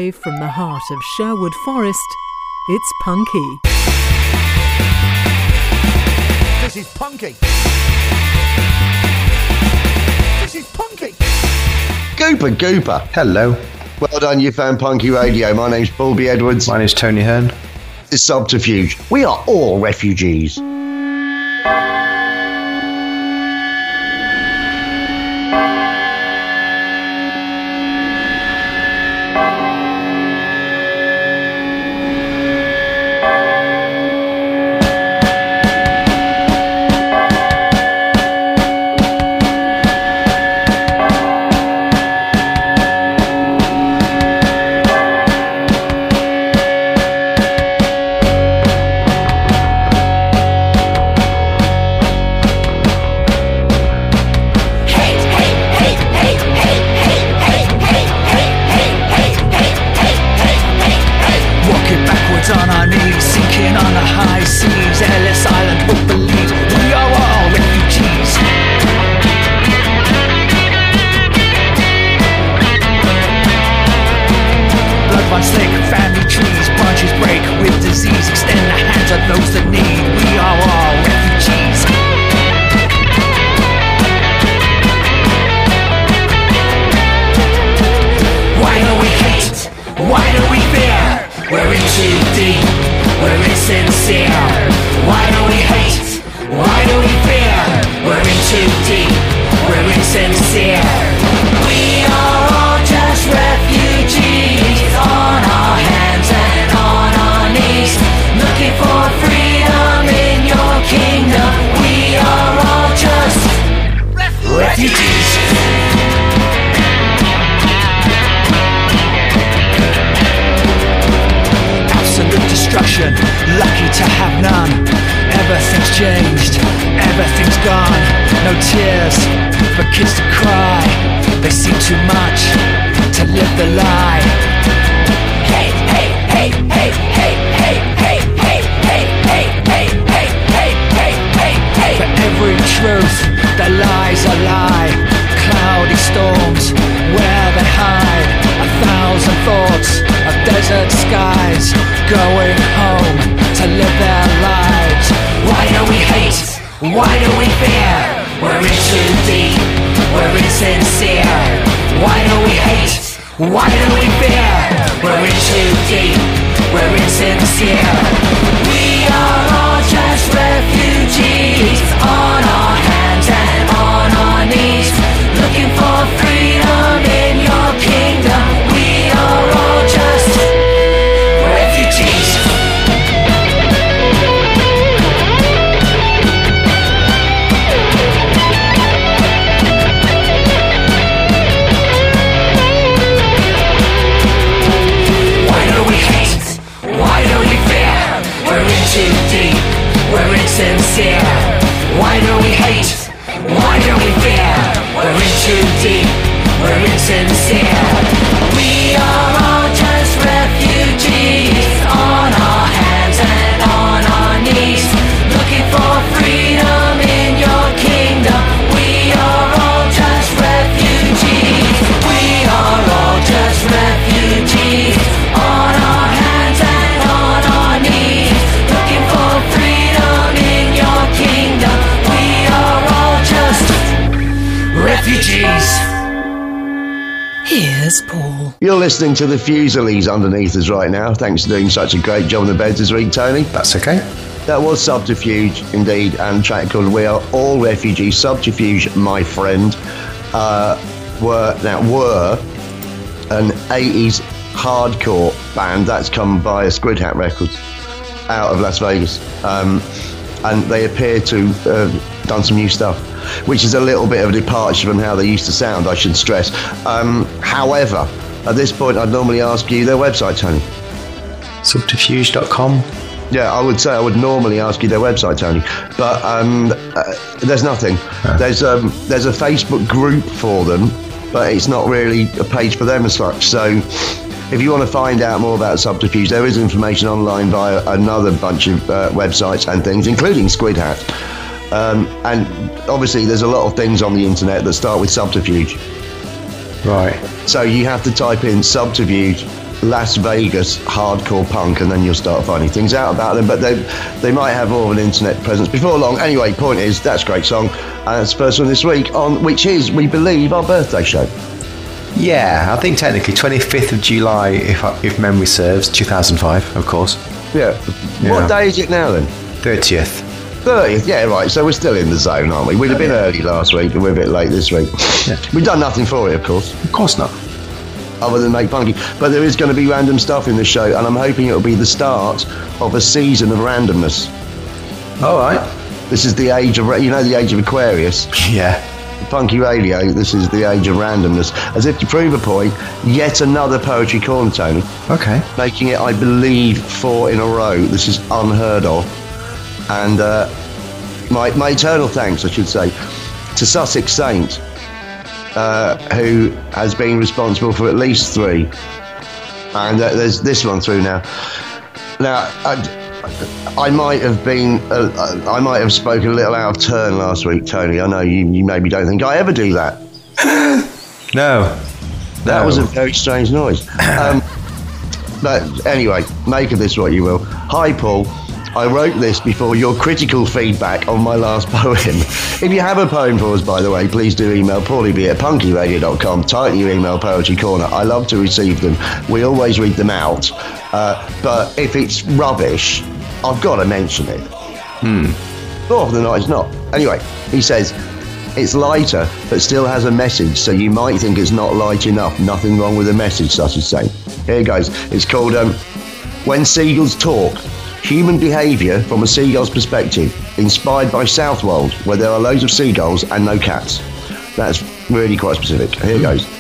Live from the heart of Sherwood Forest, it's Punky. This is Punky. This is Punky. Gooper. Hello. Well done, you found Punky Radio. My name's Paul B. Edwards. My name's Tony Hearn. It's Subterfuge. We are all refugees. You're listening to the Fusilies underneath us right now. Thanks for doing such a great job on the beds this week, Tony. That's okay. That was Subterfuge, indeed, and a track called We Are All Refugees. Subterfuge, my friend, were an 80s hardcore band that's come via Squid Hat Records out of Las Vegas. And they appear to have done some new stuff, which is a little bit of a departure from how they used to sound, I should stress. However, at this point, I'd normally ask you their website, Tony. Subterfuge.com. Yeah, I would say I would normally ask you their website, Tony, but there's nothing. No. There's a Facebook group for them, but it's not really a page for them as such. So if you want to find out more about Subterfuge, there is information online via another bunch of websites and things, including Squid Hat. And obviously there's a lot of things on the internet that start with Subterfuge. Right. So you have to type in Subterfuge Las Vegas hardcore punk, and then you'll start finding things out about them. But they might have more of an internet presence before long. Anyway, point is, that's a great song. And it's the first one this week, on which is, we believe, our birthday show. Yeah, I think technically 25th of July, if memory serves, 2005, of course. Yeah. What day is it now then? 30th. 30th, yeah, right. So we're still in the zone, aren't we? We'd have been early last week, but we're a bit late this week. Yeah. We've done nothing for it, of course. Of course not. Other than make punky. But there is going to be random stuff in the show, and I'm hoping it'll be the start of a season of randomness. All right. This is the age of, the age of Aquarius. Yeah. Punky Radio, this is the age of randomness. As if to prove a point, yet another Poetry Corner, Tony. Okay. Making it, I believe, 4 in a row. This is unheard of. And my eternal thanks, I should say, to Sussex Saint, who has been responsible for at least 3. And there's this one through now. Now, I might have spoken a little out of turn last week, Tony. I know you maybe don't think I ever do that. No. That was a very strange noise. But anyway, make of this what you will. Hi, Paul. I wrote this before your critical feedback on my last poem. If you have a poem for us, by the way, please do email paulieb@punkyradio.com. Title your email Poetry Corner. I love to receive them. We always read them out. But if it's rubbish, I've got to mention it. More often than not, it's not. Anyway, he says, it's lighter, but still has a message, so you might think it's not light enough. Nothing wrong with the message, such as saying. Here it goes. It's called When Seagulls Talk. Human behaviour from a seagull's perspective, inspired by Southwold, where there are loads of seagulls and no cats. That's really quite specific. Here it goes.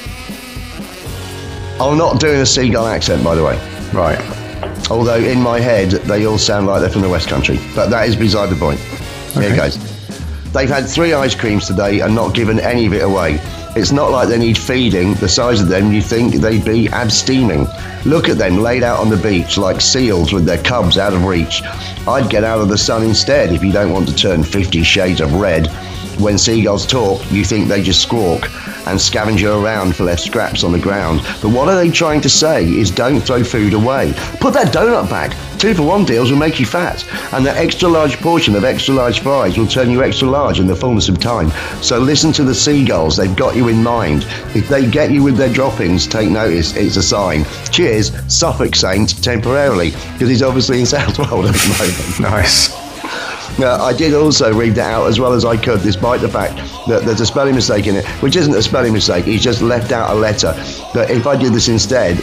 I'm not doing a seagull accent, by the way. Right. Although in my head, they all sound like they're from the West Country. But that is beside the point. Here it goes. They've had 3 ice creams today and not given any of it away. It's not like they need feeding. The size of them, you think they'd be absteaming. Look at them laid out on the beach like seals with their cubs out of reach. I'd get out of the sun instead if you don't want to turn 50 shades of red. When seagulls talk, you think they just squawk and scavenge around for left scraps on the ground. But what are they trying to say is don't throw food away. Put that donut back. 2-for-1 deals will make you fat. And that extra large portion of extra large fries will turn you extra large in the fullness of time. So listen to the seagulls. They've got you in mind. If they get you with their droppings, take notice. It's a sign. Cheers, Suffolk Saint, temporarily. Because he's obviously in Southwold at the moment. Nice. I did also read that out as well as I could, despite the fact that there's a spelling mistake in it, which isn't a spelling mistake. He's just left out a letter. But if I did this instead,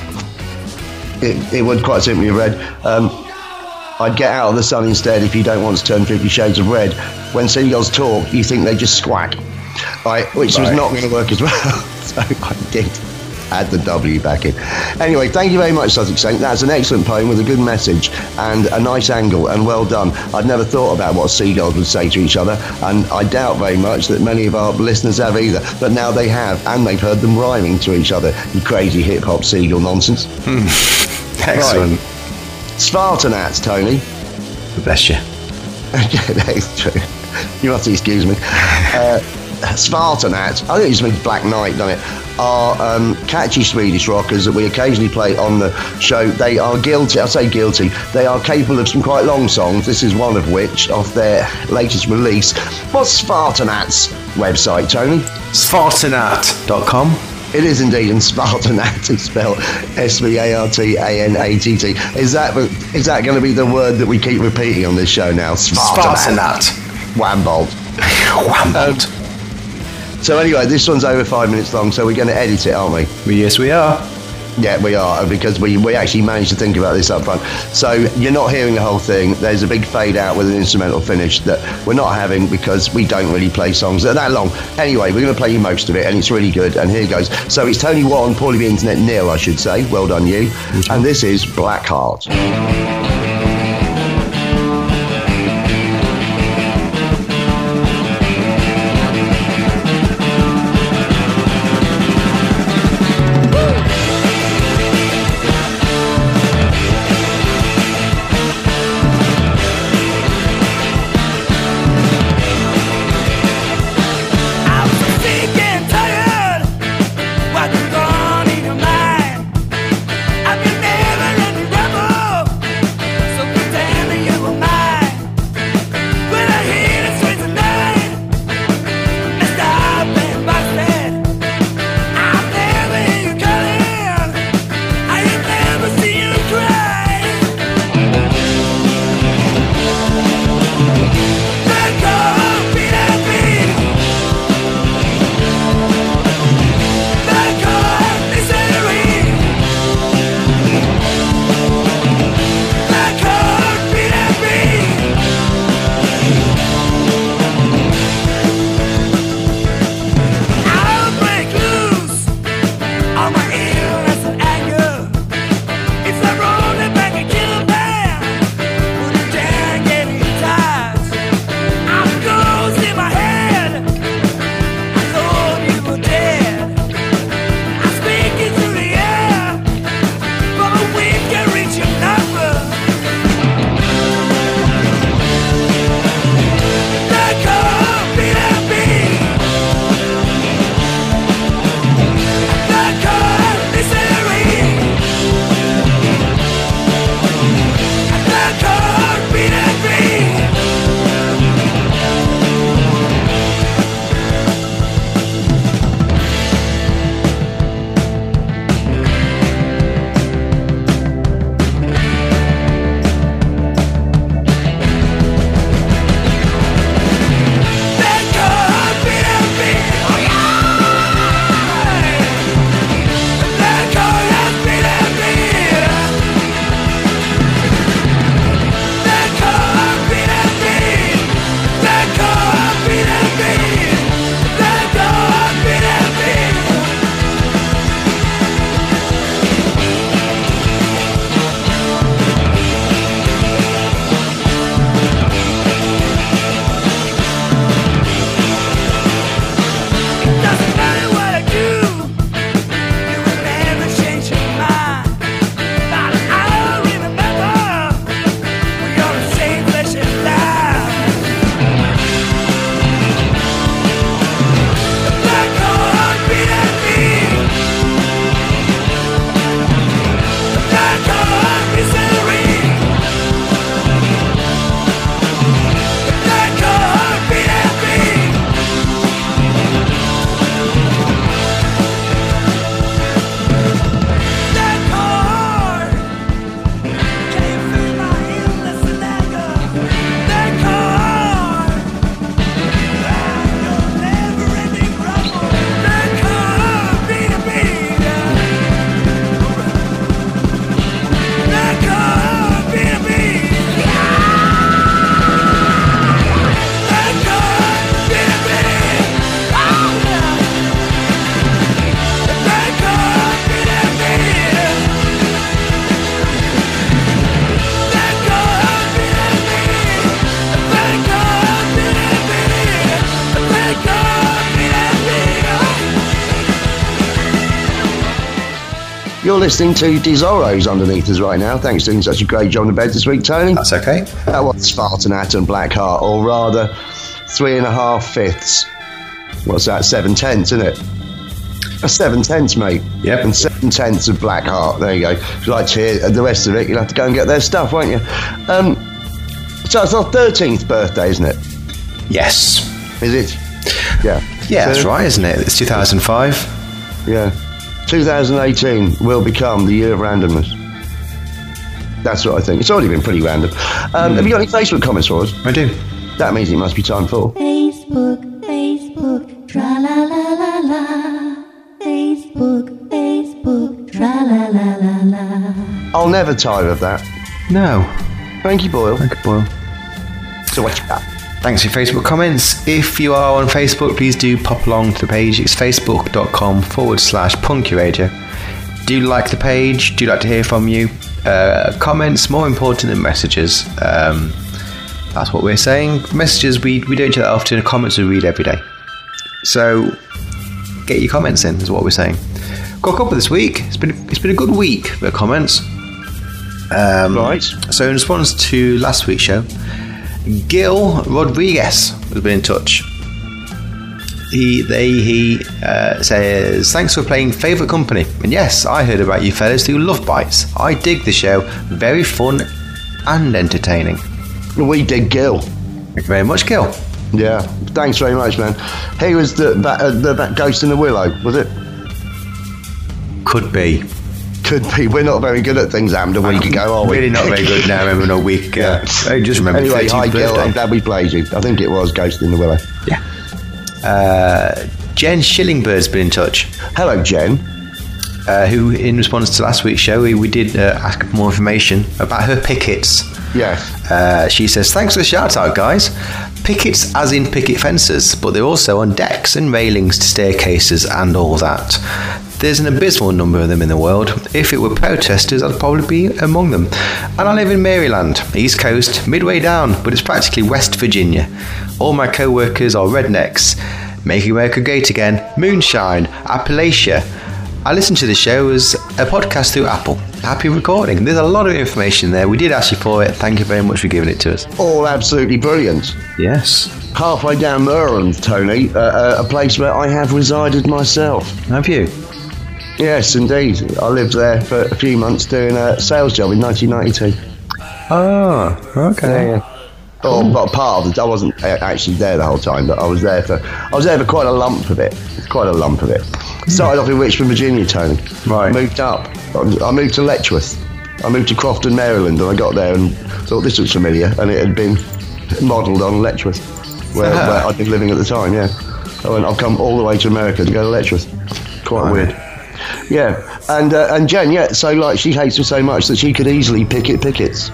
it would quite simply have read, I'd get out of the sun instead if you don't want to turn 50 shades of red. When seagulls talk, you think they just squawk. Which was not going to work as well. So I did add the W back in. Anyway, thank you very much, Sussex Saint. That's an excellent poem with a good message and a nice angle, and well done. I'd never thought about what seagulls would say to each other, and I doubt very much that many of our listeners have either, but now they have, and they've heard them rhyming to each other. You crazy hip-hop seagull nonsense. Excellent. Right. Spartanats, Tony. Bless you. Yeah, that is true. You must excuse me. Spartanats, I think it just means Black Knight, doesn't it, are catchy Swedish rockers that we occasionally play on the show. They are guilty, I say guilty, they are capable of some quite long songs. This is one of which, off their latest release. What's Spartanats' website, Tony? Spartanat.com. It is indeed, and Spartanat is spelled Spartanatt. Is that going to be the word that we keep repeating on this show now? Spartanat. Whambolt. Whambolt. So anyway, this one's over 5 minutes long, so we're going to edit it, aren't we? Well, yes, we are. Yeah, we are, because we actually managed to think about this up front. So you're not hearing the whole thing. There's a big fade out with an instrumental finish that we're not having because we don't really play songs that are that long. Anyway, we're going to play you most of it, and it's really good, and here goes. So it's Tony Watt on Paulie B Internet Nil, I should say. Well done, you. And this is Blackheart. I've been You're listening to Desoros underneath us right now. Thanks for doing such a great job on the bed this week, Tony. That's okay. That was Spartanat and Blackheart, or rather 3.5 fifths. What's that? 7/10, isn't it? That's 7/10, mate. Yep. And 7/10 of Blackheart. There you go. If you'd like to hear the rest of it, you'll have to go and get their stuff, won't you? So it's our 13th birthday, isn't it? Yes. Is it? Yeah. Yeah, that's right, isn't it? It's 2005. Yeah. 2018 will become the year of randomness. That's what I think. It's already been pretty random. Have you got any Facebook comments for us? I do. That means it must be time for... Facebook, tra-la-la-la-la. Facebook, tra-la-la-la-la. I'll never tire of that. No. Frankie Boyle. Thank you, Boyle. So what you got? Thanks for your Facebook comments. If you are on Facebook, please do pop along to the page. It's facebook.com/punkyradio. Do like the page. Do like to hear from you. Comments, more important than messages. That's what we're saying. Messages, we don't do that often. Comments we read every day. So get your comments in, is what we're saying. Got a couple this week. It's been a good week for comments. Right. So in response to last week's show, Gil Rodriguez has been in touch. He says, thanks for playing Favourite Company. And yes, I heard about you fellas through Love Bites. I dig the show. Very fun and entertaining. We did Gil. Thank you very much, Gil. Yeah. Thanks very much, man. He was the Ghost in the Willow, was it? Could be. Could be. We're not very good at things happened a week ago, are we? Really not very good now. Remember a week ago. I just remember Anyway, 13th hi Gil. birthday. I'm glad we played you. I think it was Ghost in the Willow. Yeah. Jen Schillingbird's been in touch. Hello, Jen. Who, in response to last week's show, we did ask for more information about her pickets. Yes. She says, thanks for the shout out, guys. Pickets as in picket fences, but they're also on decks and railings to staircases and all that. There's an abysmal number of them in the world. If it were protesters, I'd probably be among them. And I live in Maryland, East Coast, midway down, but it's practically West Virginia. All my co-workers are rednecks. Making America Great Again, Moonshine, Appalachia. I listen to the show as a podcast through Apple. Happy recording. There's a lot of information there. We did ask you for it. Thank you very much for giving it to us. All absolutely brilliant. Yes. Halfway down Maryland, Tony, a place where I have resided myself. Have you? Yes, indeed. I lived there for a few months doing a sales job in 1992. Oh, okay. Yeah. Oh, but part of it, I wasn't actually there the whole time, but I was there for quite a lump of it. Started off in Richmond, Virginia, Tony. Right. Moved up. I moved to Letchworth. I moved to Crofton, Maryland, and I got there and thought this looks familiar, and it had been modelled on Letchworth, where I'd been living at the time. Yeah. I went, I've come all the way to America to go to Letchworth. Quite weird. Yeah, and Jen, yeah. So like, she hates me so much that she could easily picket pickets.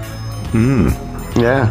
Yeah.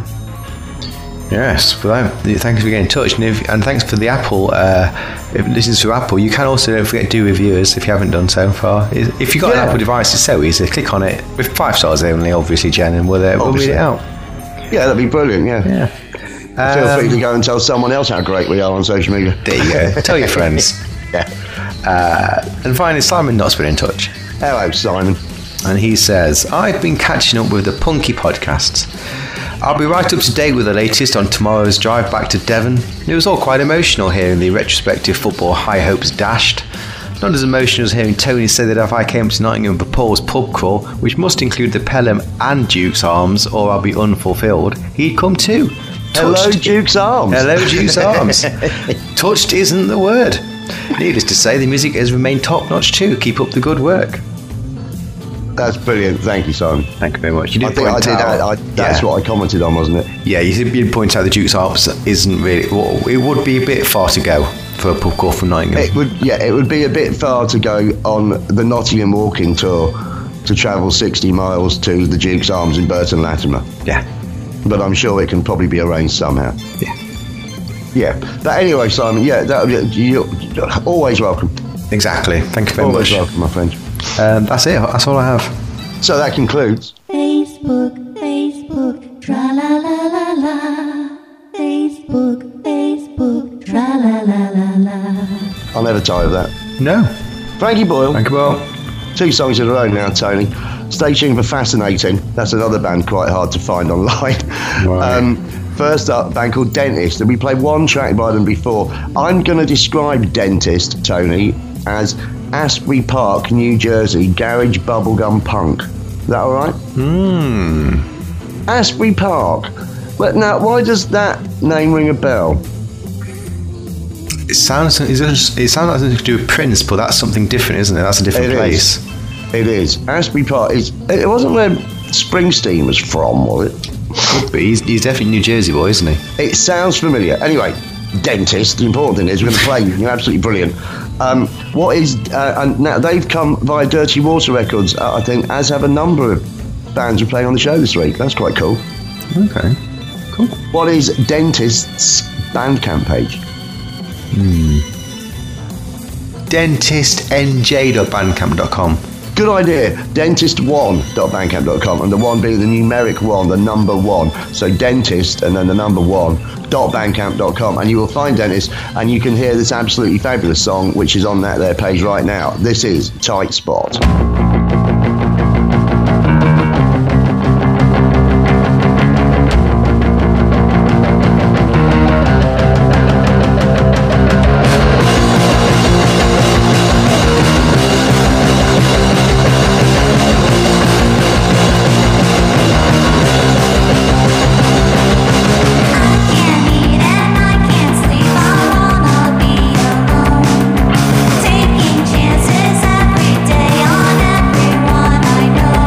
Yes, well, thanks for getting in touch, and thanks for the Apple. If it listens to Apple, you can also, don't forget, do reviews if you haven't done so far. If you've got an Apple device, it's so easy. Click on it with 5 stars only, obviously, Jen, and we'll read it out. Yeah, that'd be brilliant. Yeah. Feel free to go and tell someone else how great we are on social media. There you go. Tell your friends. Yeah. And finally, Simon Knott's been in touch. Hello, Simon. And he says, I've been catching up with the Punky podcasts. I'll be right up to date with the latest on tomorrow's drive back to Devon. It was all quite emotional hearing the retrospective football high hopes dashed. Not as emotional as hearing Tony say that if I came to Nottingham for Paul's pub crawl, which must include the Pelham and Duke's Arms, or I'll be unfulfilled, he'd come too. Hello, Duke's Arms. Hello, Duke's Arms. Touched isn't the word. Needless to say, the music has remained top-notch too. Keep up the good work. That's brilliant. Thank you, Simon. Thank you very much. You did that's what I commented on, wasn't it? Yeah, you did point out the Duke's Arms isn't really... Well, it would be a bit far to go for a pub crawl from Nottingham. It would be a bit far to go on the Nottingham walking tour to travel 60 miles to the Duke's Arms in Burton Latimer. Yeah. But I'm sure it can probably be arranged somehow. Yeah. Yeah. But anyway, Simon, you're always welcome. Exactly. Thank you very much. Always welcome, my friend. That's it. That's all I have. So that concludes. Facebook, tra-la-la-la-la. Facebook, tra-la-la-la-la. I'll never tire of that. No. Frankie Boyle. Thank you, Boyle. 2 songs in a row now, Tony. Stay tuned for Fascinating. That's another band quite hard to find online. Right. First up, a band called Dentist, and we played one track by them before. I'm going to describe Dentist, Tony, as Asbury Park, New Jersey, garage bubblegum punk. Is that all right? Asbury Park. But now, why does that name ring a bell? It sounds like something to do with Prince, but that's something different, isn't it? That's a different place. It is. Asbury Park is. It wasn't where Springsteen was from, was it? Could be. He's definitely New Jersey boy, isn't he? It sounds familiar. Anyway, Dentist. The important thing is we're going to play you. You're absolutely brilliant. And now they've come via Dirty Water Records, I think, as have a number of bands we're playing on the show this week. That's quite cool. Okay. Cool. What is Dentist's Bandcamp page? DentistNJ.bandcamp.com. Good idea. Dentist1.bandcamp.com, and the 1 being the numeric 1, the number 1. So dentist and then the number 1.bandcamp.com, and you will find Dentist, and you can hear this absolutely fabulous song which is on their page right now. This is Tight Spot. Taking chances every day on everyone I know.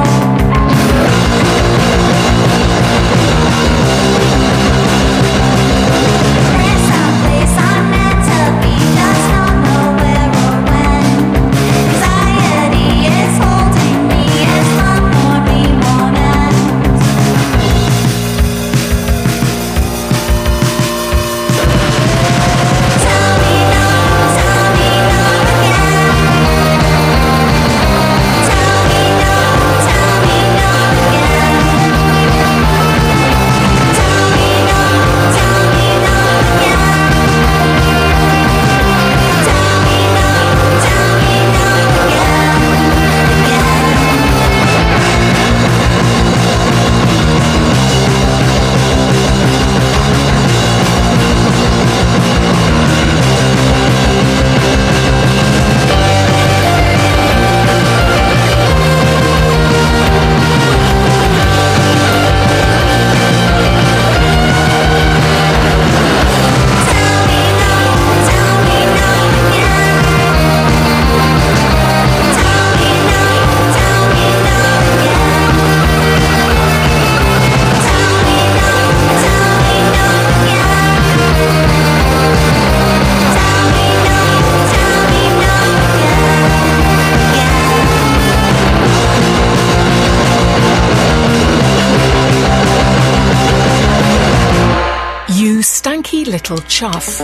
stanky little chuff.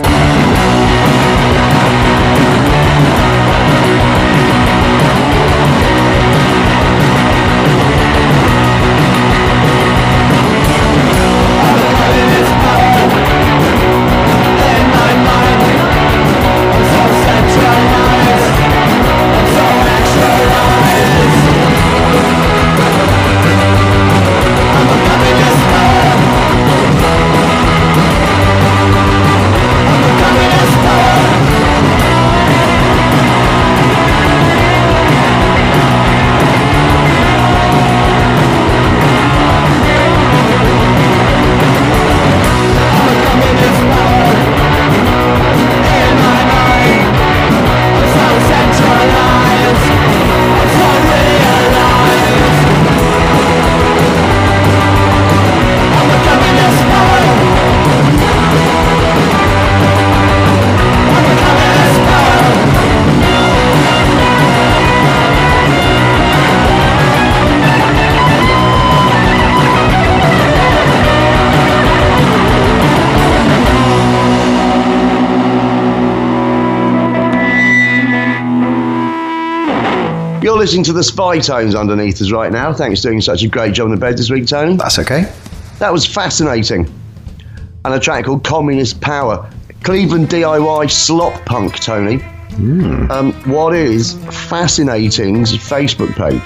You're listening to the Spy Tones underneath us right now. Thanks for doing such a great job in the bed this week, Tony. That's okay. That was fascinating. And a track called Communist Power. Cleveland DIY slop punk, Tony. What is Fascinating's Facebook page?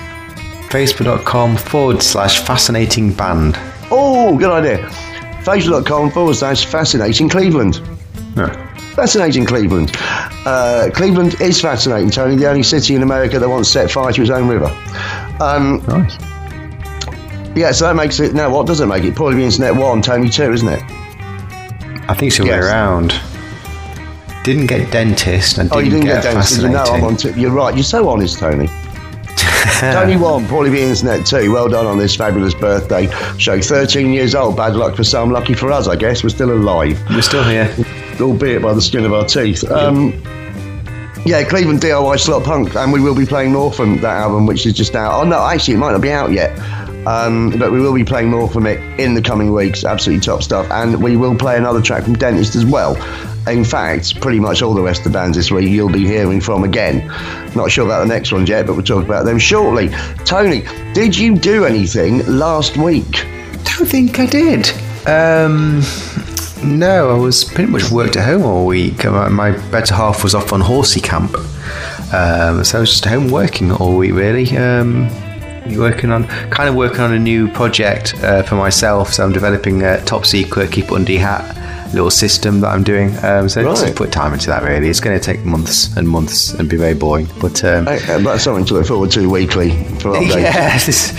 Facebook.com/fascinating band. Oh, good idea. Facebook.com/fascinating Cleveland. No. Fascinating Cleveland. Cleveland is fascinating, Tony. The only city in America that wants set fire to its own river. Nice. Yeah, so that makes it. Now, what does it make it? Probably Internet 1, Tony 2, isn't it? I think it's the other way Yes. around. Didn't get dentist and Oh, you didn't didn't get dentist. You know, fascinating. I'm on you're right. You're so honest, Tony. Tony 1, probably the Internet 2. Well done on this fabulous birthday show. 13 years old. Bad luck for some, lucky for us, I guess. We're still alive. We're still here. Albeit by the skin of our teeth. Yeah, Cleveland DIY Slot Punk, and we will be playing more from that album, which is just out. Oh no, actually, it might not be out yet, but we will be playing more from it in the coming weeks. Absolutely top stuff, and we will play another track from Dentist as well. In fact, pretty much all the rest of the bands this week you'll be hearing from again. Not sure about the next ones yet, but we'll talk about them shortly. Tony, did you do anything last week? Don't think I did. No, I was pretty much worked at home all week. My better half was off on horsey camp, so I was just home working all week really. Working on a new project for myself. So I'm developing a top secret, keep it under your hat little system that I'm doing. So Right. just put time into that really. It's going to take months and months and be very boring. But That's something to look forward to weekly for updates.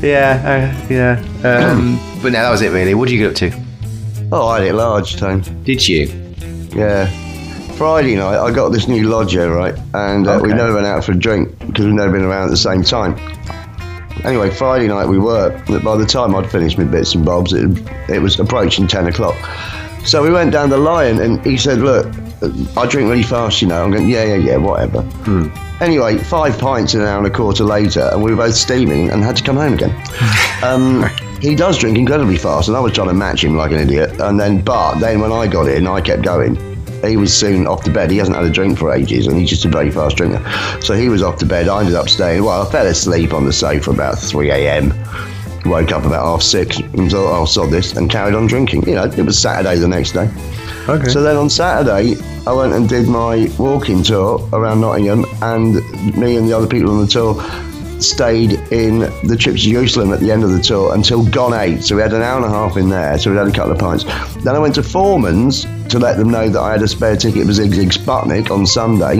But no, that was it really. What did you get up to? Oh, I had it large, Tony. Did you? Yeah. Friday night, I got this new lodger, right? And we Okay. never went out for a drink because we've never been around at the same time. Anyway, Friday night we worked. By the time I'd finished my bits and bobs, it was approaching 10 o'clock. So we went down the Lion and he said, look, I drink really fast, you know. I'm going, yeah, whatever. Anyway, 5 pints an hour and a quarter later, and we were both steaming and had to come home again. He does drink incredibly fast, and I was trying to match him like an idiot. But then when I got in, I kept going. He was soon off to bed. He hasn't had a drink for ages, and he's just a very fast drinker. So he was off to bed. I ended up staying. Well, I fell asleep on the sofa about 3 a.m. Woke up about 6:30 and thought, oh, sod this, and carried on drinking. You know, it was Saturday the next day. Okay. So then on Saturday, I went and did my walking tour around Nottingham, and me and the other people on the tour stayed in the trip to Jerusalem at the end of the tour until gone 8. So we had an hour and a half in there, so we had a couple of pints. Then I went to Foreman's to let them know that I had a spare ticket for Zig Zig Sputnik on Sunday.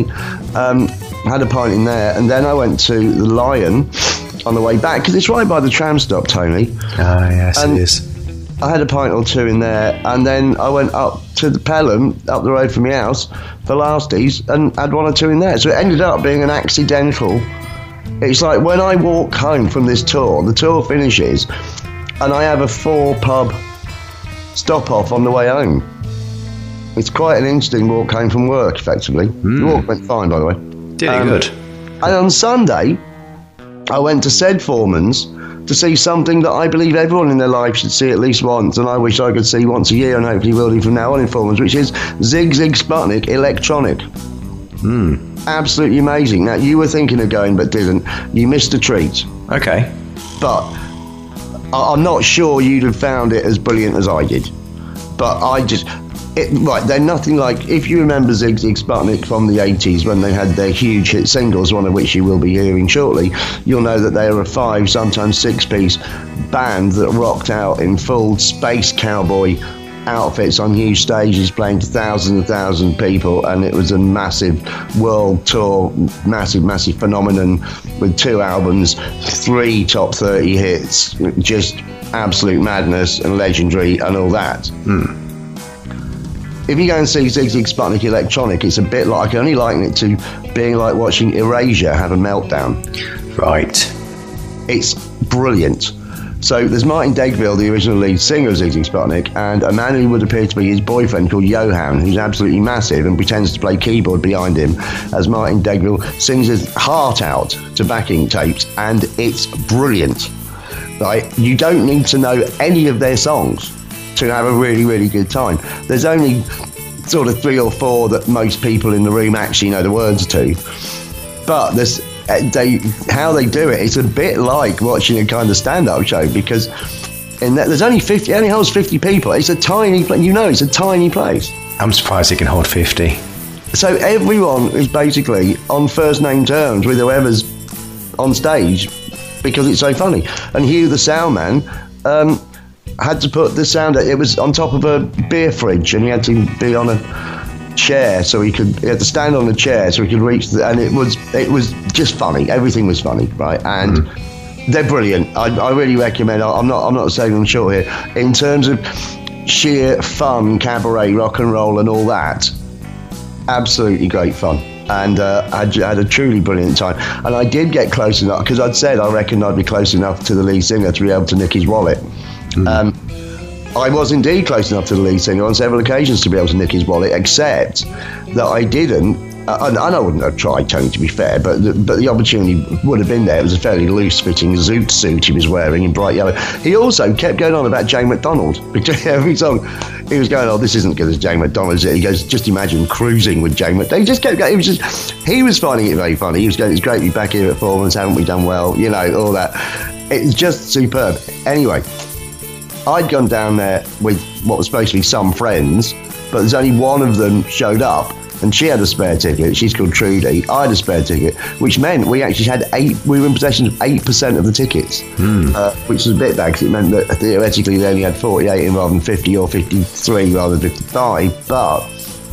Had a pint in there, and then I went to the Lion on the way back, because it's right by the tram stop, Tony. Ah, yes, And it is. I had a pint or two in there, and then I went up to the Pelham, up the road from my house, for Lasties, and had 1 or 2 in there. So it ended up being an accidental. It's like when I walk home from this tour, the tour finishes, and I have a 4-pub stop off on the way home. It's quite an interesting walk home from work, effectively. The walk went fine, by the way. Did it good? And on Sunday, I went to said Foreman's to see something that I believe everyone in their life should see at least once, and I wish I could see once a year, and hopefully will do from now on in Foreman's, which is Zig Zig Sputnik Electronic. Absolutely amazing. Now, you were thinking of going but didn't. You missed a treat. Okay. But I'm not sure you'd have found it as brilliant as I did. But they're nothing like, if you remember Zig Zig Sputnik from the 80s when they had their huge hit singles, one of which you will be hearing shortly, you'll know that they were a 5, sometimes 6-piece band that rocked out in full space cowboy outfits on huge stages, playing to thousands and thousands of people, and it was a massive world tour, massive phenomenon with 2 albums, 3 top 30 hits, just absolute madness and legendary and all that. If you go and see Zig Zig Sputnik Electronic, it's a bit like, I can only liken it to being like watching Erasure have a meltdown. Right. It's brilliant. So there's Martin Degville, the original lead singer of Zig Zig Sputnik, and a man who would appear to be his boyfriend called Johan, who's absolutely massive and pretends to play keyboard behind him as Martin Degville sings his heart out to backing tapes, and it's brilliant. Right? You don't need to know any of their songs to have a really, really good time. There's only sort of 3 or 4 that most people in the room actually know the words to. But how they do it, it's a bit like watching a kind of stand-up show, because there's only 50, it only holds 50 people. It's a tiny place, it's a tiny place. I'm surprised it can hold 50. So everyone is basically on first name terms with whoever's on stage because it's so funny. And Hugh, the sound man, had to put the sound. It was on top of a beer fridge, and he had to be on a chair so he had to stand on the chair so he could reach and it was just funny. Everything was funny, right? And they're brilliant. I really recommend. I'm not saying them short here in terms of sheer fun, cabaret, rock and roll, and all that. Absolutely great fun, and I had a truly brilliant time. And I did get close enough because I'd said I reckoned I'd be close enough to the lead singer to be able to nick his wallet. I was indeed close enough to the lead singer on several occasions to be able to nick his wallet, except that I didn't. And I wouldn't have tried, Tony, to be fair, but the opportunity would have been there. It was a fairly loose-fitting zoot suit he was wearing in bright yellow. He also kept going on about Jane McDonald. Between every song, he was going, "Oh, this isn't good as Jane McDonald." He goes, "Just imagine cruising with Jane McDonald." He just kept going. He was finding it very funny. He was going, "It's great to be back here at Foreman's. Haven't we done well?" You know, all that. It's just superb. Anyway, I'd gone down there with what was supposed to be some friends, but there's only one of them showed up. And she had a spare ticket. She's called Trudy. I had a spare ticket, which meant we actually had we were in possession of 8% of the tickets, which was a bit bad because it meant that theoretically they only had 48 in rather than 50 or 53 rather than 55. But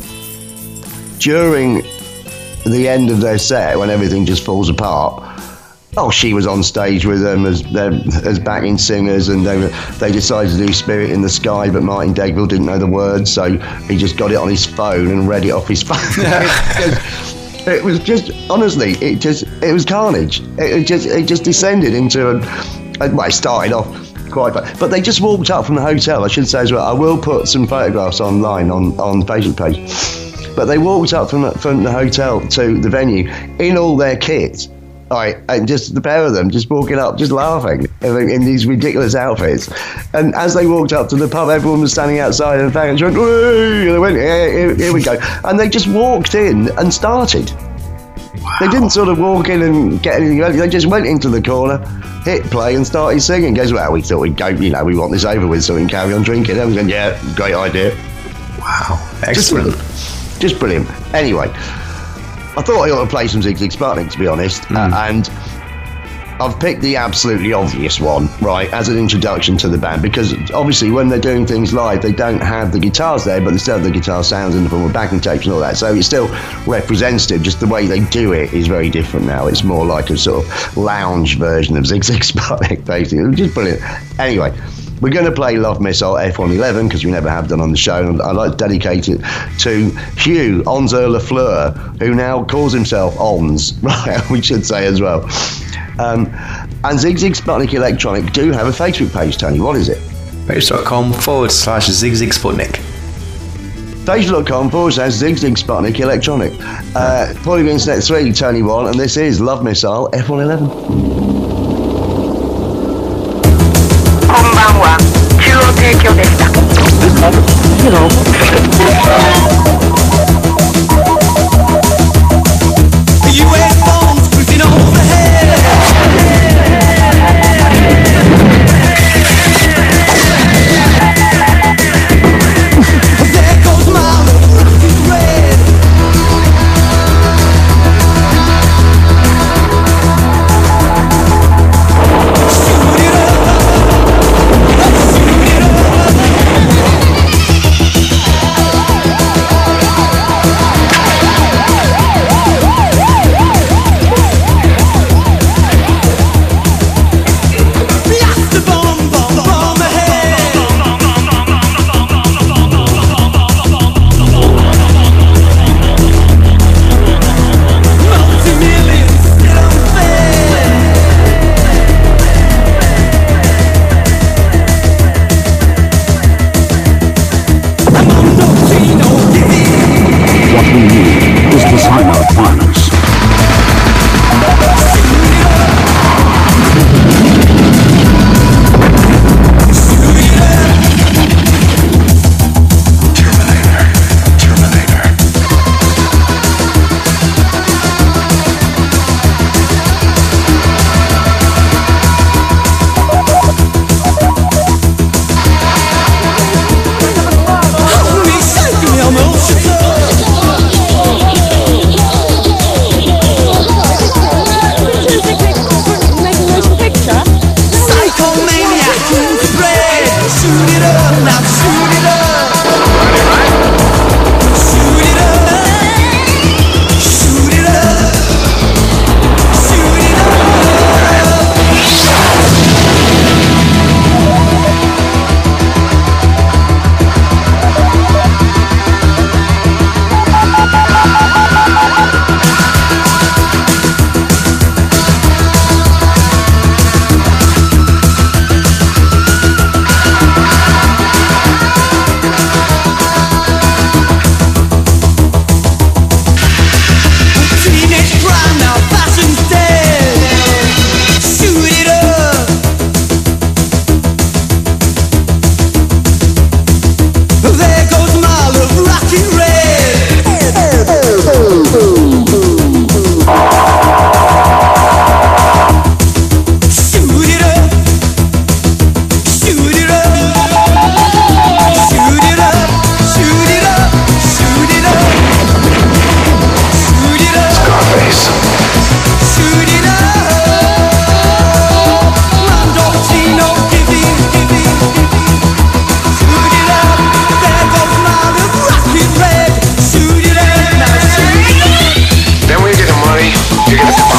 during the end of their set, when everything just falls apart, she was on stage with them as backing singers, and they decided to do Spirit in the Sky, but Martin Degville didn't know the words, so he just got it on his phone and read it off his phone. It was just, honestly, it was carnage. It just descended into it started off quite bad. But they just walked up from the hotel, I should say as well. I will put some photographs online on the Facebook page. But they walked up from the hotel to the venue in all their kit. Right, and just the pair of them just walking up, just laughing in these ridiculous outfits. And as they walked up to the pub, everyone was standing outside and the fans went, "Woo!" And they went, here we go. And they just walked in and started. Wow. They didn't sort of walk in and get anything ready. They just went into the corner, hit play and started singing. Goes, "Well, we thought we'd go, we want this over with so we can carry on drinking." And we went, "Yeah, great idea." Wow, excellent. Just brilliant. Anyway, I thought I ought to play some Zig Zig Sputnik, to be honest, and I've picked the absolutely obvious one, right, as an introduction to the band, because obviously when they're doing things live, they don't have the guitars there, but they still have the guitar sounds in the form of backing tapes and all that, so it's still representative. Just the way they do it is very different now. It's more like a sort of lounge version of Zig Zig Sputnik, basically, which is brilliant. Anyway, we're going to play Love Missile F111 because we never have done on the show, and I'd like to dedicate it to Hugh Onze Lafleur, who now calls himself Ons, right? We should say as well. And Zig Zig Sputnik Electronic do have a Facebook page, Tony. What is it? Facebook.com/Zig Zig Sputnik. Facebook.com/Zig Zig Sputnik Electronic. Polygon Internet 3, Tony 1, and this is Love Missile F111. こんばんは、中央提供でした。 US bombs cruising overhead. There goes my roof is red. Shoot it up. Let's shoot it up. there goes my love, rocky red. Shoot it up, shoot it up, shoot it up, shoot it up, shoot it up, shoot it up, Scarface. shoot it up. Mandolino, give in, give in, give in. Shoot it up, there goes my love, rocky red. Shoot it up, now shoot it up. Then when you get the money, you get the power.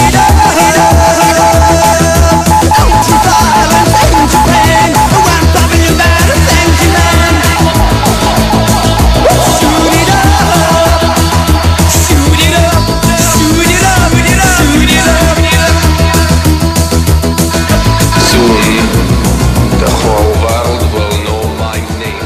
Soon, the whole world will know my name.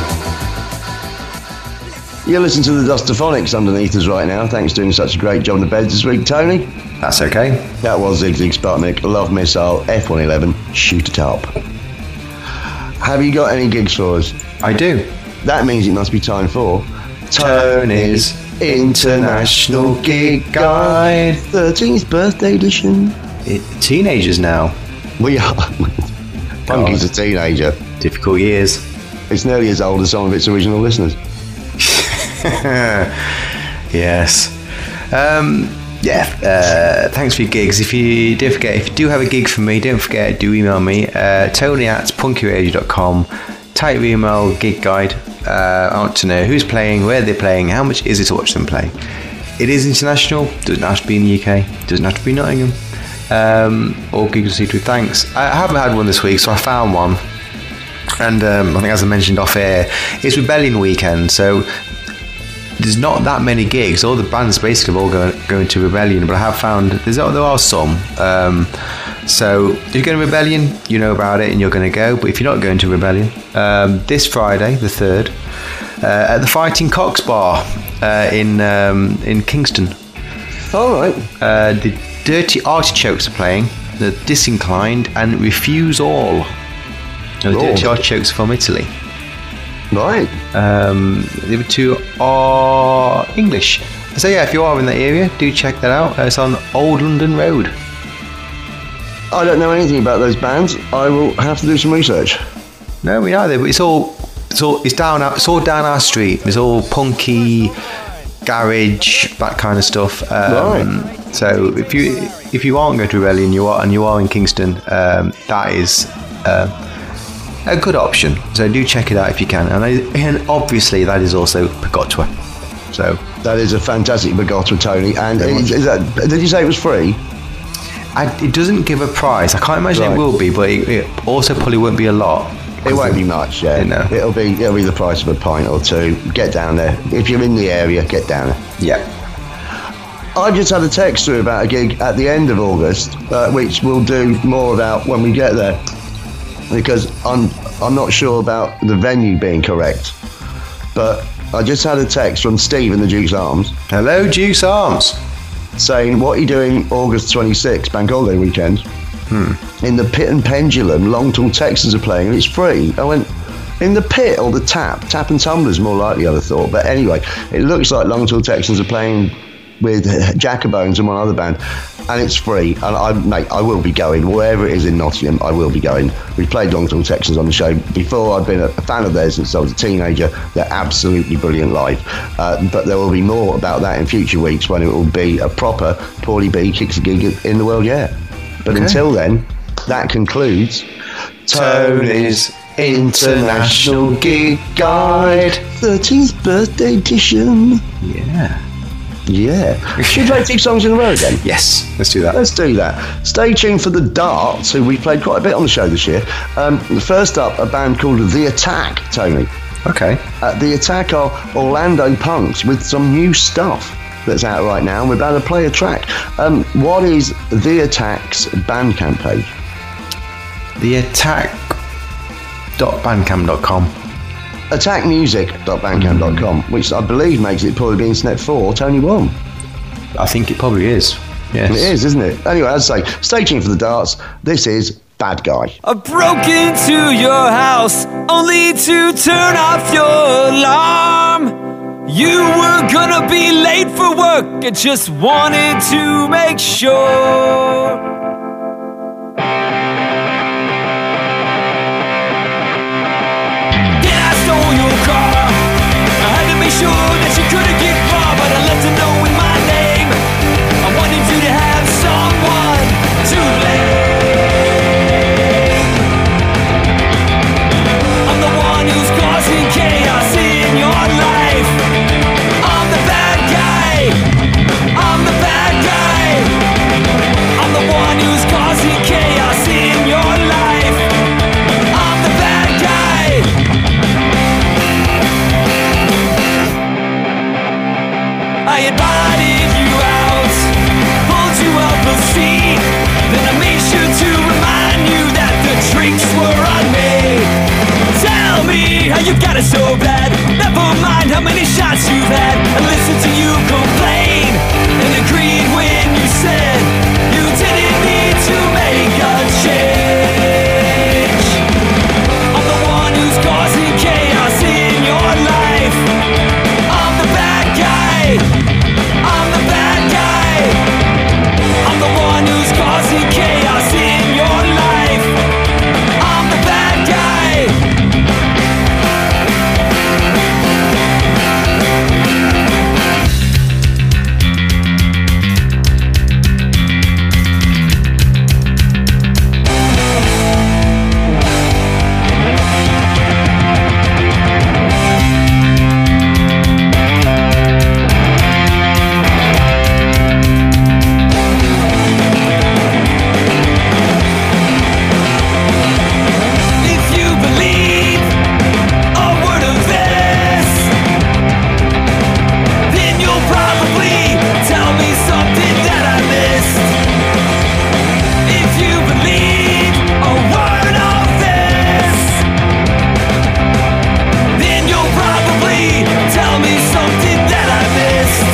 You're listening to the Dustophonics underneath us right now. Thanks for doing such a great job in the beds this week, Tony. That's okay. That was Zig Zig Sputnik, Love Missile, F-111, Shoot It Up. Have you got any gigs for us? I do. That means it must be time for Tony's International Gig Guide. 13th birthday edition. Teenagers now. We are. Punky's a teenager. Difficult years. It's nearly as old as some of its original listeners. Yes. Thanks for your gigs. If you do have a gig for me, don't forget, do email me, tony@punkyradio.com. Type your email, gig guide. I want to know who's playing, where they're playing, how much is it to watch them play. It is international, doesn't have to be in the UK, doesn't have to be Nottingham. All gigs received with thanks. I haven't had one this week, so I found one. And I think, as I mentioned off air, it's Rebellion weekend, so there's not that many gigs. All the bands basically have all going to Rebellion, but I have found there are some. So if you're going to Rebellion, you know about it and you're going to go. But if you're not going to Rebellion, this Friday, the 3rd, at the Fighting Cocks Bar in Kingston. All right. The Dirty Artichokes are playing, the Disinclined, and Refuse All. The Dirty Artichokes are from Italy. Right. The other two are English. So yeah, if you are in that area, do check that out. It's on Old London Road. I don't know anything about those bands. I will have to do some research. No, we neither. But it's all down our street. It's all punky, garage, that kind of stuff. Right. So if you aren't going to Rebellion, you are in Kingston, that is a good option. So do check it out if you can. And obviously that is also Pagotwa. So that is a fantastic Pagotwa, Tony. And is that, did you say it was free? It doesn't give a price. I can't imagine it will be, but it also probably won't be a lot. It won't be much, yeah. It'll be the price of a pint or two. Get down there. If you're in the area, get down there. Yeah. I just had a text through about a gig at the end of August, which we'll do more about when we get there, because I'm not sure about the venue being correct. But I just had a text from Steve in the Duke's Arms. Hello, Duke's Arms. Saying, what are you doing August 26th, Bank Holiday weekend? In the Pit and Pendulum, Longtall Texans are playing, and it's free. I went, in the Pit or the Tap? Tap and Tumblr's more likely, I'd have thought. But anyway, it looks like Longtall Texans are playing with Jackabones and one other band, and it's free. And I will be going wherever it is in Nottingham. I will be going. We played Longtall Texans on the show before. I've been a fan of theirs since I was a teenager. They're absolutely brilliant live. But there will be more about that in future weeks when it will be a proper Paulie B kicks a gig in the world. Yeah. But until then, that concludes Tony's International Gig Guide, 13th birthday edition. Yeah. Should we play 2 songs in a row again? Yes, let's do that. Let's do that. Stay tuned for the Darts, who we played quite a bit on the show this year. First up, a band called The Attack, Tony. Okay. The Attack are Orlando punks with some new stuff that's out right now, and we're about to play a track. What is The Attack's Bandcamp page? theattack.bandcamp.com. attackmusic.bandcamp.com, which I believe makes it probably the internet for Tony 1. I think it probably is. Yes. It is, isn't it? Anyway, as I say, stay tuned for the Darts. This is Bad Guy. I broke into your house only to turn off your light. You were gonna be late for work. I just wanted to make sure. Then I stole your car. I had to make sure that you couldn't get far, but I left a note with my name. I wanted you to have someone to blame. I'm the one who's causing chaos in your life. I'm the bad guy. I'm the bad guy. I'm the one who's causing chaos in your life. I'm the bad guy. I invited you out, pulled you up a seat, then I made sure to remind you that the drinks were on me. Tell me how you got it so bad. Never mind how many shots you've had. I listened to you complain and agreed when you said you didn't need to make a change. I'm the one who's causing chaos in your life. I'm the bad guy. I'm the bad guy. I'm the one who's causing chaos in your life. I'm the bad guy. If you believe a word of this, then you'll probably tell me something that I missed. If you believe a word of this, then you'll probably tell me something that I missed.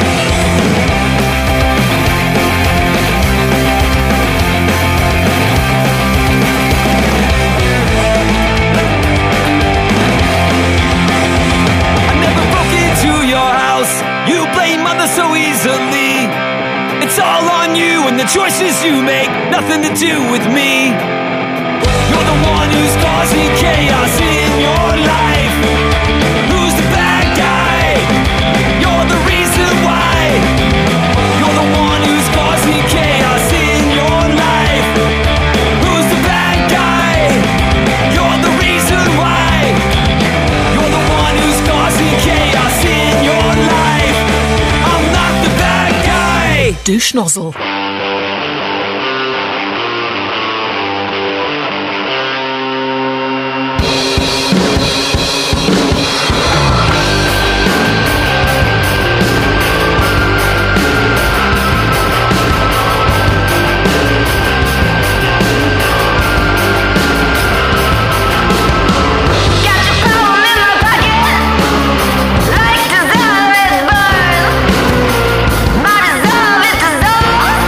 I never broke into your house. You blame others so easily. It's all on you and the choices you make, nothing to do with me. You're the one who's causing chaos in your life. Who's the bad guy? You're the reason why. You're the one who's causing chaos in your life. Who's the bad guy? You're the reason why. You're the one who's causing chaos in your life. I'm not the bad guy. Douche-nozzle. Got your phone in my pocket, like dissolve it burn. My dissolve it dissolve.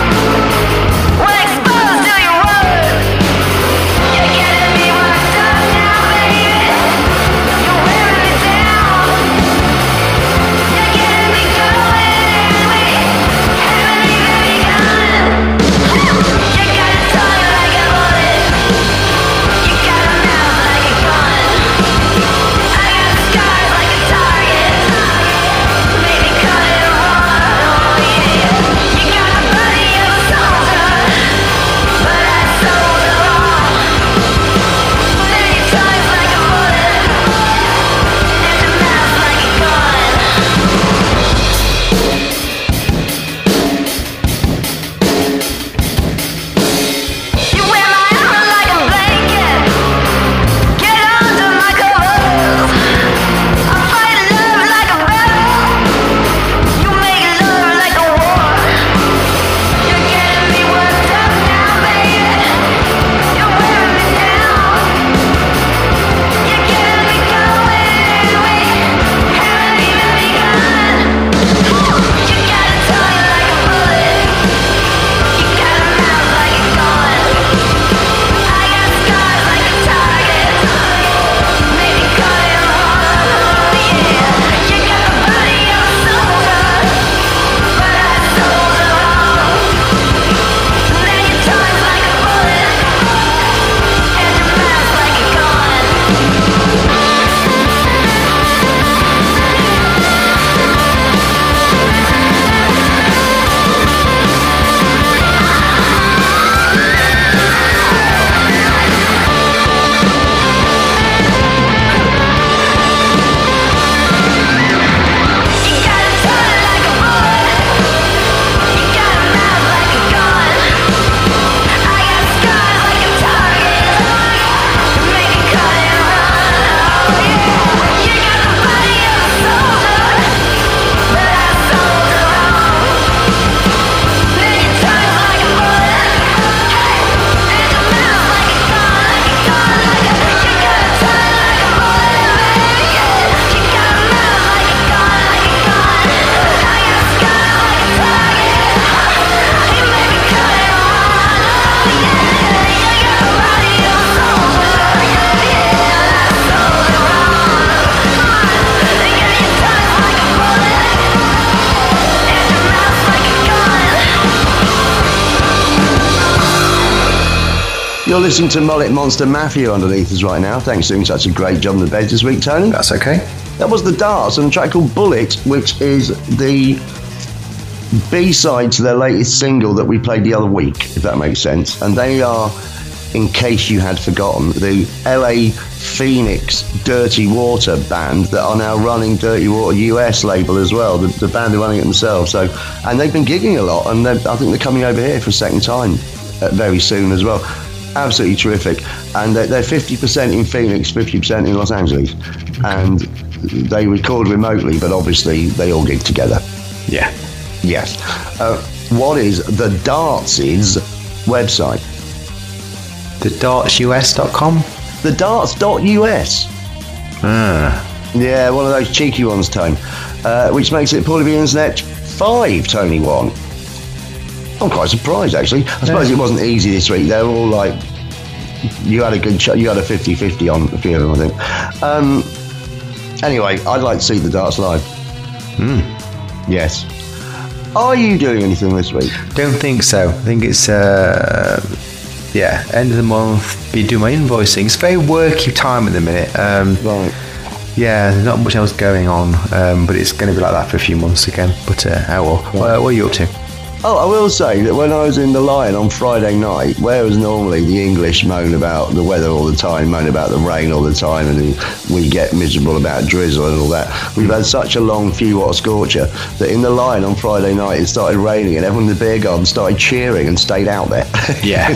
You're listening to Mullet Monster Mafia underneath us right now. Thanks for doing such a great job in the bed this week, Tony. That's okay. That was The Darts and a track called Bullet, which is the B-side to their latest single that we played the other week, if that makes sense. And they are, in case you had forgotten, the LA Phoenix Dirty Water band that are now running Dirty Water US label as well. The band are running it themselves. So, and they've been gigging a lot, and I think they're coming over here for a second time very soon as well. Absolutely terrific. And they're 50% in Phoenix, 50% in Los Angeles. And they record remotely, but obviously they all gig together. Yeah. Yes. What is the Darts' website? TheDartsUS.com? TheDarts.us. Yeah, one of those cheeky ones, Tone. Which makes it Paul of the Internet 5, Tony 1. I'm quite surprised, actually. I suppose it wasn't easy this week. They're all like, you had a good you had a 50-50 on a few of them, I think. Anyway, I'd like to see the Darts live. Yes. Are you doing anything this week? Don't think so. I think it's end of the month, be doing my invoicing. It's very worky time at the minute. Right. Yeah, there's not much else going on, but it's going to be like that for a few months again. But what are you up to? Oh, I will say that when I was in the Lion on Friday night, whereas normally the English moan about the weather all the time, moan about the rain all the time, and we get miserable about drizzle and all that, we've had such a long few watt scorcher that in the Lion on Friday night it started raining and everyone in the beer garden started cheering and stayed out there. Yeah.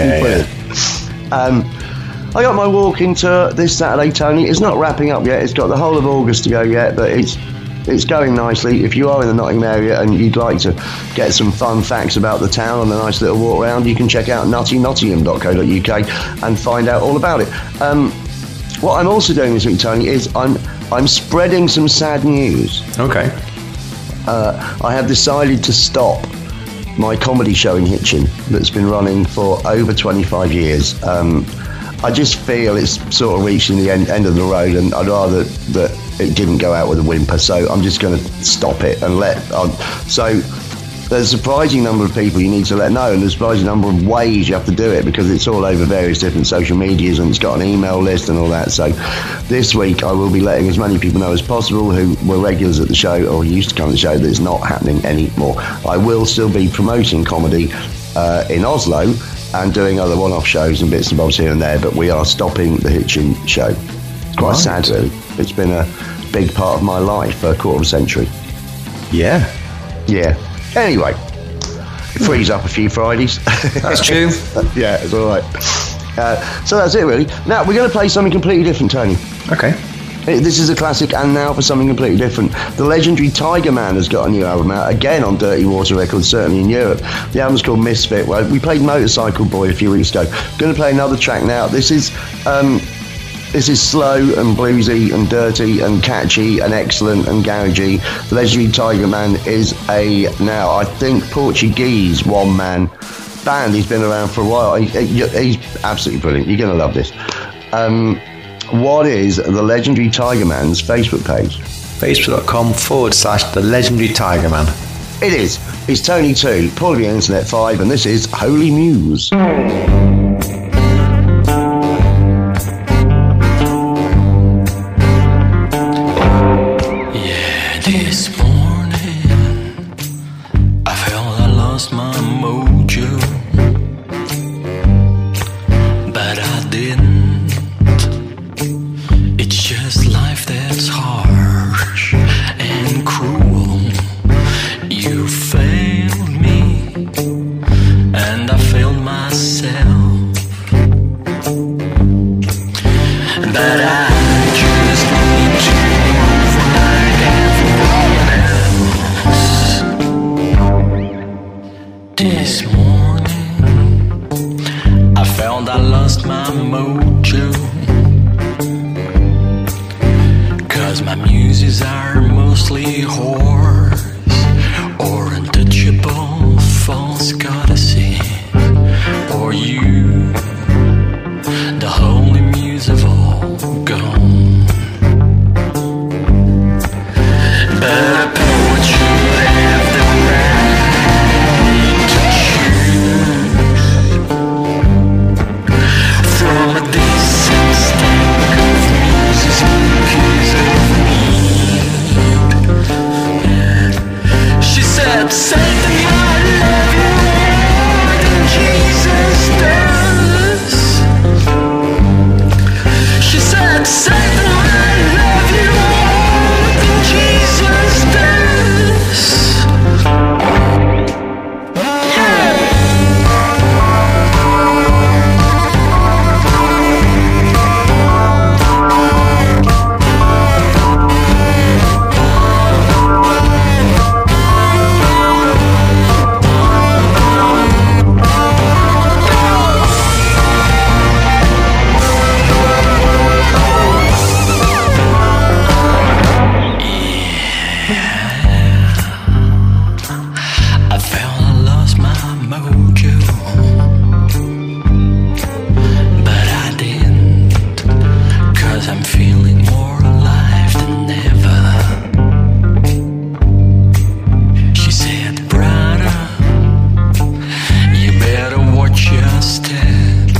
I got my walk into this Saturday, Tony. It's not wrapping up yet. It's got the whole of August to go yet, but it's going nicely. If you are in the Nottingham area and you'd like to get some fun facts about the town on a nice little walk around, you can check out nuttynottingham.co.uk and find out all about it. What I'm also doing this week, Tony, is I'm spreading some sad news. Okay. I have decided to stop my comedy show in Hitchin that's been running for over 25 years. I just feel it's sort of reaching the end of the road, and I'd rather that it didn't go out with a whimper, so I'm just going to stop it and so there's a surprising number of people you need to let know, and there's a surprising number of ways you have to do it, because it's all over various different social medias and it's got an email list and all that. So this week I will be letting as many people know as possible who were regulars at the show or used to come to the show that it's not happening anymore. I will still be promoting comedy in Oslo and doing other one-off shows and bits and bobs here and there, but we are stopping the Hitchin show. It's quite sad, really. It's been a big part of my life for a quarter of a century. Yeah. Anyway, it frees up a few Fridays. That's true. Yeah, it's all right. So that's it, really. Now, we're going to play something completely different, Tony. Okay. This is a classic, and now for something completely different. The legendary Tiger Man has got a new album out, again on Dirty Water Records, certainly in Europe. The album's called Misfit. Well, we played Motorcycle Boy a few weeks ago. Going to play another track now. This is slow and bluesy and dirty and catchy and excellent and garagey. The legendary Tiger Man is now, I think, Portuguese one-man band. He's been around for a while. He's absolutely brilliant. You're going to love this. What is the legendary Tiger Man's Facebook page? Facebook.com/The Legendary Tiger Man. It is. It's Tony 2, Paul of the Internet 5, and this is Holy Muse. This morning I felt I lost my mojo, but I didn't. It's just life that's harsh and cruel. You failed me and I failed myself, but I just need to move like everyone else. This morning I found I lost my mojo, 'cause my muses are mostly whores or untouchable false goddesses, or you, the holy muse of all gone. But a poet should have the right to choose said, Satan, I love you more than Jesus does. She said, Satan, I love you more than Jesus does. I felt I lost my mojo, but I didn't, 'cause I'm feeling more alive than ever. She said, brother, you better watch your step,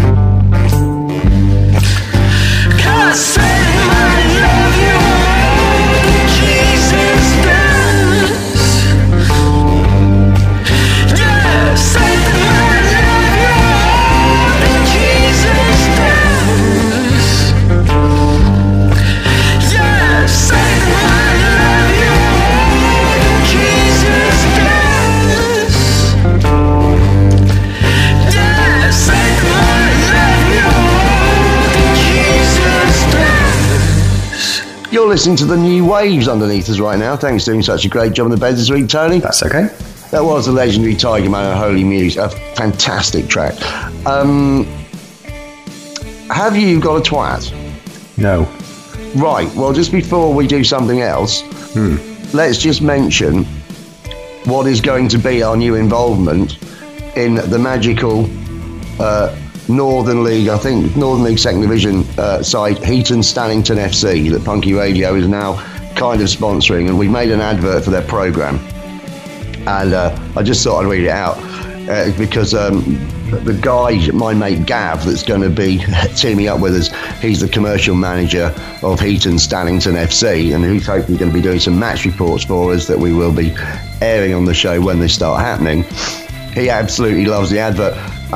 'cause Satan, I love you more than Jesus does. Yeah, Satan, I love you more than Jesus does. Yeah, Satan, I love you more than Jesus does. Yeah, Satan, I love you more than Jesus does. You're listening to the new waves underneath us right now. Thanks for doing such a great job on the bed this week, Tony. That's okay. That was the legendary Tiger Man and Holy Muse. A fantastic track. Have you got a twat? No. Right, well, just before we do something else, let's just mention what is going to be our new involvement in the magical Northern League, I think, Northern League Second Division side, Heaton Stannington FC, that Punky Radio is now kind of sponsoring, and we've made an advert for their programme. And I just thought I'd read it out because the guy, my mate Gav, that's going to be teaming up with us, he's the commercial manager of Heaton Stannington FC, and he's hopefully going to be doing some match reports for us that we will be airing on the show when they start happening. He absolutely loves the advert.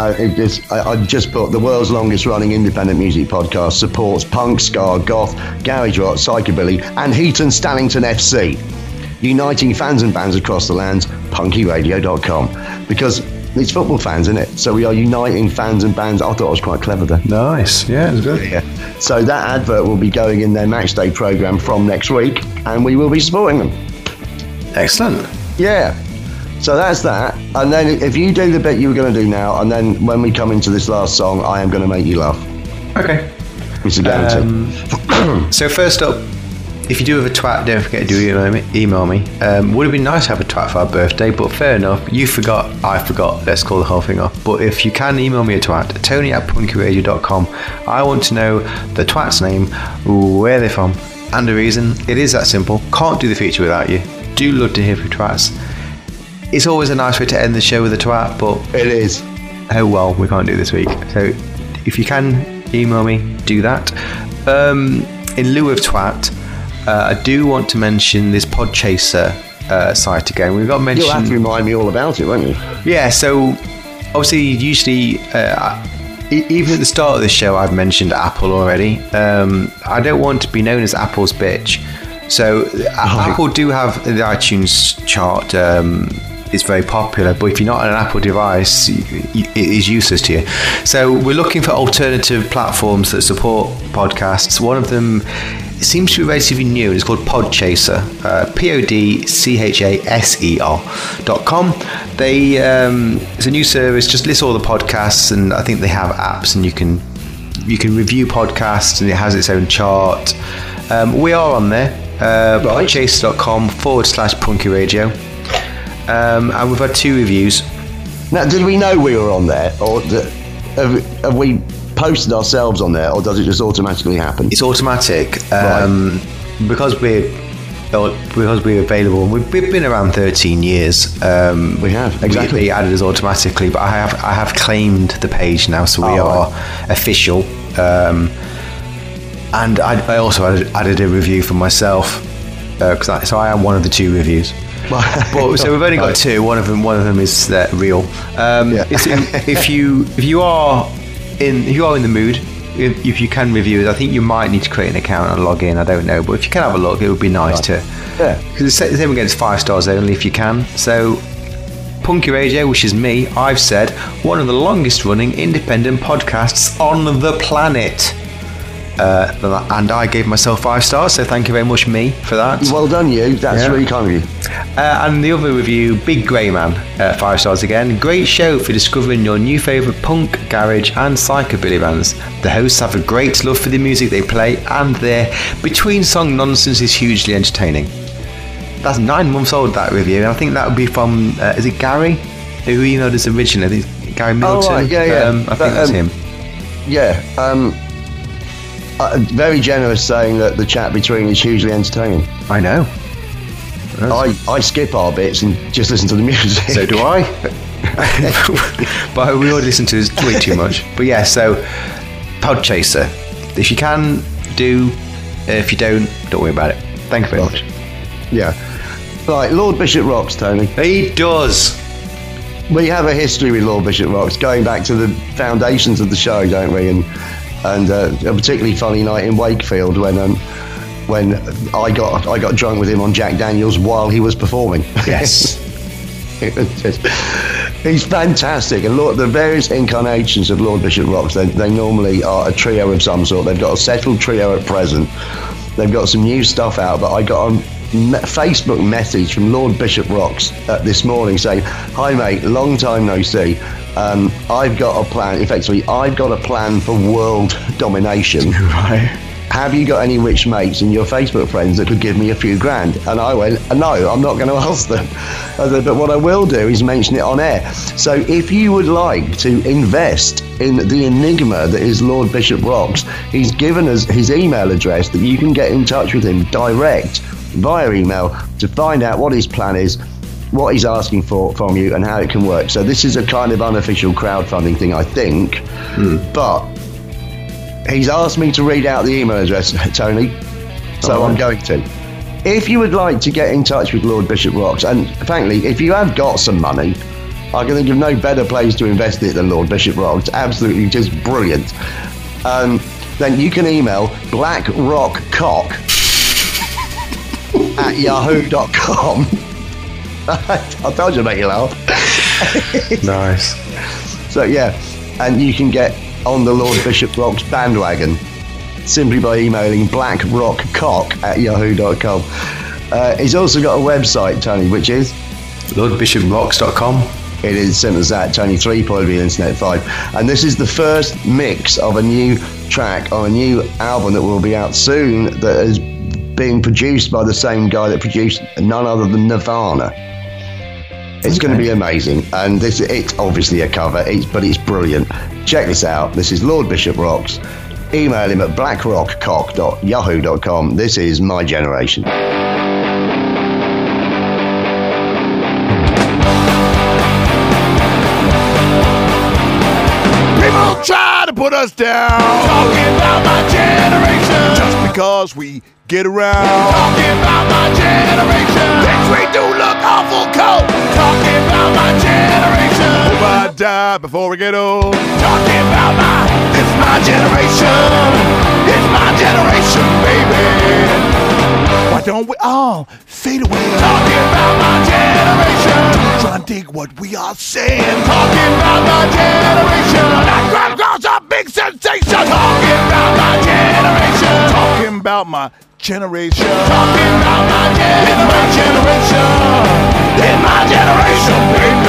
I just put the world's longest running independent music podcast supports punk, ska, goth, garage rock, psychobilly and Heaton Stannington FC, uniting fans and bands across the lands. punkyradio.com, because it's football fans, isn't it? So we are uniting fans and bands. I thought it was quite clever there. Nice. Yeah, it was good. Yeah. So that advert will be going in their match day programme from next week, and we will be supporting them. Excellent. Yeah. So that's that. And then if you do the bit you were going to do now, and then when we come into this last song, I am going to make you laugh. Okay. It's a guarantee. So first up, if you do have a twat, don't forget to email me. Would have been nice to have a twat for our birthday, but fair enough. You forgot, I forgot. Let's call the whole thing off. But if you can email me a twat, tony@punkyradio.com. I want to know the twat's name, where they're from, and the reason. It is that simple. Can't do the feature without you. Do love to hear from twats. It's always a nice way to end the show with a twat, but it is. Oh well, we can't do this week. So if you can email me, do that. In lieu of twat, I do want to mention this Podchaser site again. We've got to mention. You'll have to remind me all about it, won't you? Yeah. So obviously, usually, even at the start of this show, I've mentioned Apple already. I don't want to be known as Apple's bitch. So Apple do have the iTunes chart. It's very popular, but if you're not on an Apple device, it is useless to you. So we're looking for alternative platforms that support podcasts. One of them seems to be relatively new. It's called Podchaser, podchaser.com. It's a new service, just lists all the podcasts, and I think they have apps, and you can review podcasts, and it has its own chart. We are on there, podchaser.com/punkyradio. And we've had 2 reviews. Now, did we know we were on there, or have we posted ourselves on there, or does it just automatically happen? It's automatic, because we're available. We've been around 13 years. We have exactly. We added us automatically, but I have claimed the page now, so we are official. And I also added a review for myself, so I am one of the 2 reviews. But so we've only got two. One of them is real. If you are in the mood, if you can review it, I think you might need to create an account and log in. I don't know, but if you can have a look, it would be nice to. Yeah. Because the same again, it's 5 stars only if you can. So, Punky Radio, which is me, I've said one of the longest running independent podcasts on the planet. And I gave myself 5 stars, so thank you very much, me, for that. Well done, you. That's really kind of you. And the other review, Big Grey Man, 5 stars again. Great show for discovering your new favourite punk, garage and psychobilly bands. The hosts have a great love for the music they play, and their between-song nonsense is hugely entertaining. That's 9 months old, that review, and I think that would be from, is it Gary? Who emailed us originally? I think Gary Middleton. Oh, right. Yeah. I think that's him. Yeah. Very generous saying that the chat between is hugely entertaining. I know. I skip our bits and just listen to the music. So do I. But we already listen to it way too much. But yeah, so Podchaser. If you can, do. If you don't worry about it. Thank you very much. Yeah. Right, Lord Bishop rocks, Tony. He does. We have a history with Lord Bishop rocks, going back to the foundations of the show, don't we? And a particularly funny night in Wakefield when I got drunk with him on Jack Daniels while he was performing. Yes. He's fantastic, and the various incarnations of Lord Bishop rocks, they normally are a trio of some sort. They've got a settled trio at present. They've got some new stuff out, but I got a Facebook message from Lord Bishop Rocks this morning saying, "Hi mate, long time no see. I've got a plan. Effectively, I've got a plan for world domination. Right. Have you got any rich mates in your Facebook friends that could give me a few grand?" And I went, "No, I'm not going to ask them." I said, "But what I will do is mention it on air. So if you would like to invest in the enigma that is Lord Bishop Rocks, he's given us his email address that you can get in touch with him direct via email to find out what his plan is, what he's asking for from you, and how it can work. So this is a kind of unofficial crowdfunding thing, I think. But he's asked me to read out the email address, Tony, so I'm going to. If you would like to get in touch with Lord Bishop Rocks, and frankly, if you have got some money, I can think of no better place to invest it than Lord Bishop Rocks. Absolutely just brilliant. Then you can email blackrockcock at yahoo.com. I told you to make you laugh. Nice. So yeah, and you can get on the Lord Bishop Rocks bandwagon simply by emailing blackrockcock at yahoo.com. He's also got a website, Tony, which is lordbishoprocks.com. It is simple as that, Tony 3.0 Internet 5. And this is the first mix of a new track on a new album that will be out soon, that is being produced by the same guy that produced none other than Nirvana. It's going to be amazing, and it's obviously a cover, but it's brilliant. Check this out. This is Lord Bishop Rocks. Email him at blackrockcock@yahoo.com. This is My Generation. People try to put us down, talking about my generation, just because we get around, talking about my generation. Things we do look awful cold, talking about my generation. Hope I die before we get old, talking about it's my generation, it's my generation, baby. Why don't we all fade away, talking about my generation, try and dig what we are saying, talking about my generation. That grab girl's a big sensation, talking about my generation, talking about my generation, talking about my generation, in my generation,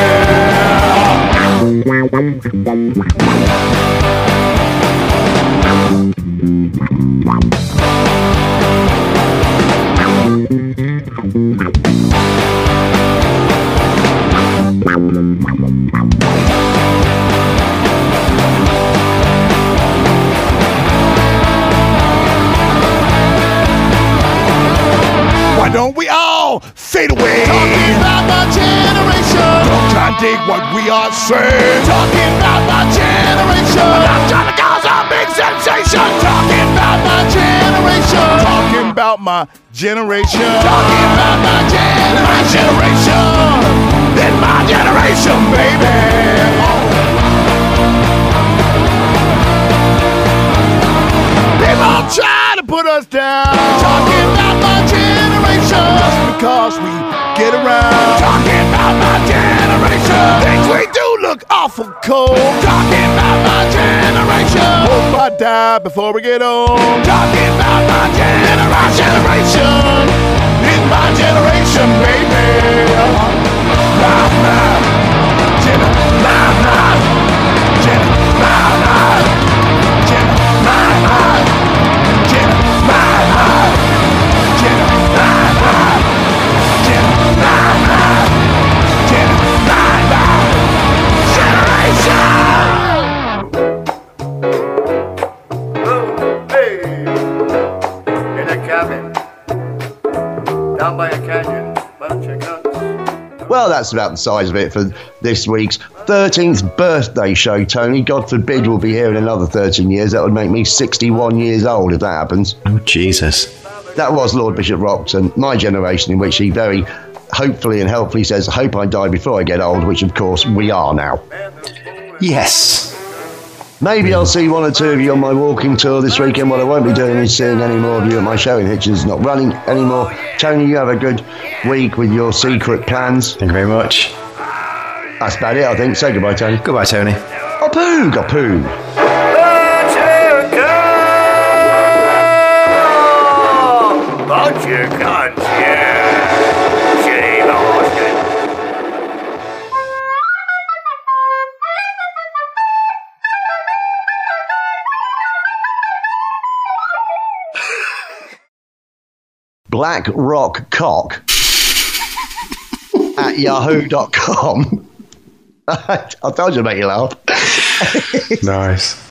Why don't we all fade away? Talking about my generation. Don't try and dig what we are saying. Talking about my generation. I'm trying to cause a big sensation. Talking about my generation. Talking about my generation. Talking about my generation. my generation, in my generation, baby. People try to put us down, talking about my generation, just because we get around. Talking about my generation, things we do look awful cold. Talking about my generation, hope I die before we get old. Talking about my generation, in my generation, baby. In a cabin, down by a canyon, bunch of guns. Well, that's about the size of it for this week's 13th birthday show, Tony. God forbid we'll be here in another 13 years. That would make me 61 years old if that happens. Oh, Jesus. That was Lord Bishop Rockton, my generation, in which he very hopefully and helpfully says, hope I die before I get old, which of course we are now. Yes. Maybe I'll see one or two of you on my walking tour this weekend. What I won't be doing is seeing any more of you at my show in Hitchens, not running anymore. Tony, you have a good week with your secret plans. Thank you very much. That's about it, I think. Say goodbye, Tony. Goodbye, Tony. Gapoo, gapoo. Bunch of guns, yeah. Shitty bastard. Black Rock Cock at yahoo.com. I told you to make you laugh. Nice.